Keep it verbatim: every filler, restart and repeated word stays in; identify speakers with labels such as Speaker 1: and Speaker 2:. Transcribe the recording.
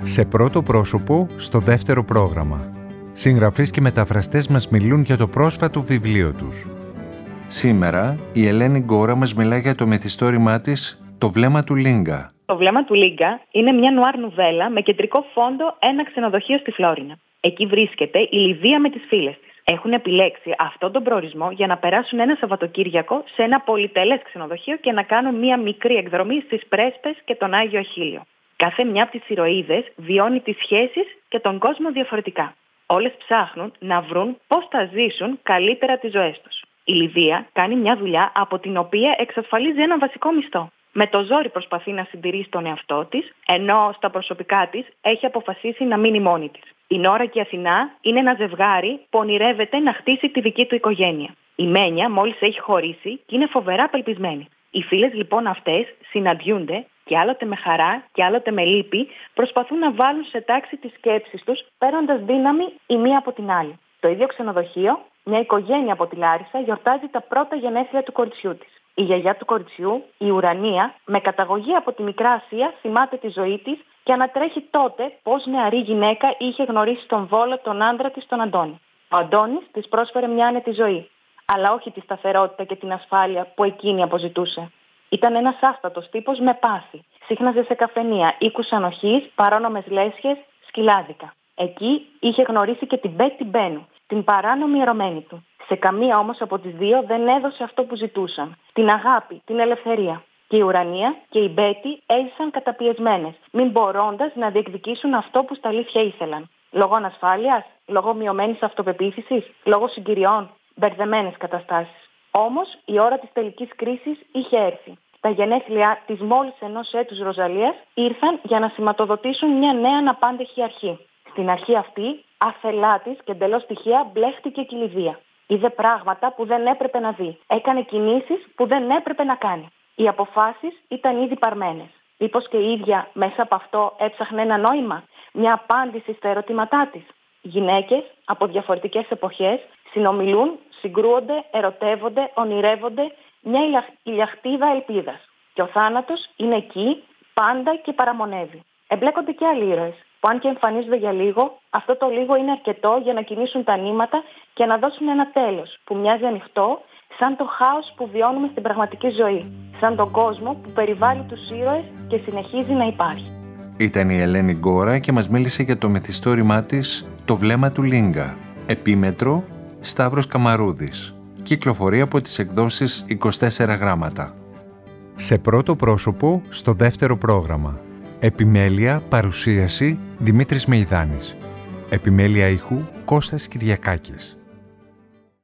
Speaker 1: Σε πρώτο πρόσωπο, στο δεύτερο πρόγραμμα. Συγγραφείς και μεταφραστές μας μιλούν για το πρόσφατο βιβλίο τους.
Speaker 2: Σήμερα, η Ελένη Γκόρα μας μιλάει για το μυθιστόρημά της «Το βλέμμα του Λίγκα».
Speaker 3: Το βλέμμα του Λίγκα είναι μια νουάρ νουβέλα με κεντρικό φόντο ένα ξενοδοχείο στη Φλόρινα. Εκεί βρίσκεται η Λιδία με τις φίλες της. Έχουν επιλέξει αυτόν τον προορισμό για να περάσουν ένα Σαββατοκύριακο σε ένα πολυτελές ξενοδοχείο και να κάνουν μια μικρή εκδρομή στις Πρέσπες και τον Άγιο Αχίλιο. Κάθε μια από τις ηρωίδες βιώνει τις σχέσεις και τον κόσμο διαφορετικά. Όλες ψάχνουν να βρουν πώς θα ζήσουν καλύτερα τις ζωές τους. Η Λιδία κάνει μια δουλειά από την οποία εξασφαλίζει ένα βασικό μισθό. Με το ζόρι προσπαθεί να συντηρήσει τον εαυτό της, ενώ στα προσωπικά της έχει αποφασίσει να μείνει μόνη της. Η Νόρα και η Αθηνά είναι ένα ζευγάρι που ονειρεύεται να χτίσει τη δική του οικογένεια. Η Μένια μόλις έχει χωρίσει και είναι φοβερά απελπισμένη. Οι φίλες λοιπόν αυτές συναντιούνται και άλλοτε με χαρά και άλλοτε με λύπη προσπαθούν να βάλουν σε τάξη τις σκέψεις τους, παίρνοντας δύναμη η μία από την άλλη. Το ίδιο ξενοδοχείο, μια οικογένεια από τη Λάρισα γιορτάζει τα πρώτα γενέθλια του κοριτσιού της. Η γιαγιά του κοριτσιού, η Ουρανία, με καταγωγή από τη Μικρά Ασία, θυμάται τη ζωή της και ανατρέχει τότε πώς νεαρή γυναίκα είχε γνωρίσει τον Βόλο, τον άντρα της, τον Αντώνη. Ο Αντώνης της πρόσφερε μια άνετη ζωή, αλλά όχι τη σταθερότητα και την ασφάλεια που εκείνη αποζητούσε. Ήταν ένας άστατος τύπος με πάθη. Σύχναζε σε καφενεία, οίκους ανοχής, παρόνομες λέσχες, σκυλάδικα. Εκεί είχε γνωρίσει και την Μπέτη Μπένου, την παράνομη ερωμένη του. Σε καμία όμως από τις δύο δεν έδωσε αυτό που ζητούσαν. Την αγάπη, την ελευθερία. Και η Ουρανία και η Μπέτη έζησαν καταπιεσμένες, μην μπορώντας να διεκδικήσουν αυτό που στα αλήθεια ήθελαν. Λόγω ανασφάλειας, λόγω μειωμένης αυτοπεποίθησης, λόγω συγκυριών, μπερδεμένες καταστάσεις. Όμως η ώρα της τελικής κρίσης είχε έρθει. Τα γενέθλια της μόλις ενός έτους Ροζαλίας ήρθαν για να σηματοδοτήσουν μια νέα αναπάντεχη αρχή. Στην αρχή αυτή, άθελά της και εντελώς τυχαία μπλέχτηκε και η Λιδία. Είδε πράγματα που δεν έπρεπε να δει. Έκανε κινήσεις που δεν έπρεπε να κάνει. Οι αποφάσεις ήταν ήδη παρμένες. Μήπως και η ίδια μέσα από αυτό έψαχνε ένα νόημα, μια απάντηση στα ερωτήματά της. Γυναίκες από διαφορετικές εποχές συνομιλούν, συγκρούονται, ερωτεύονται, ονειρεύονται μια ηλιαχτίδα ελπίδας. Και ο θάνατος είναι εκεί πάντα και παραμονεύει. Εμπλέκονται και άλλοι ήρωες, που αν και εμφανίζονται για λίγο, αυτό το λίγο είναι αρκετό για να κινήσουν τα νήματα και να δώσουν ένα τέλος που μοιάζει ανοιχτό, σαν το χάος που βιώνουμε στην πραγματική ζωή, σαν τον κόσμο που περιβάλλει τους ήρωες και συνεχίζει να υπάρχει.
Speaker 2: Ήταν η Ελένη Γκόρα και μας μίλησε για το μυθιστόρημά της «Το βλέμμα του Λίγκα». Επίμετρο Σταύρος Καμαρούδης. Κυκλοφορεί από τις εκδόσεις είκοσι τέσσερα γράμματα.
Speaker 1: Σε πρώτο πρόσωπο, στο δεύτερο πρόγραμμα. Επιμέλεια, παρουσίαση, Δημήτρης Μεϊδάνης. Επιμέλεια ήχου, Κώστας Κυριακάκης.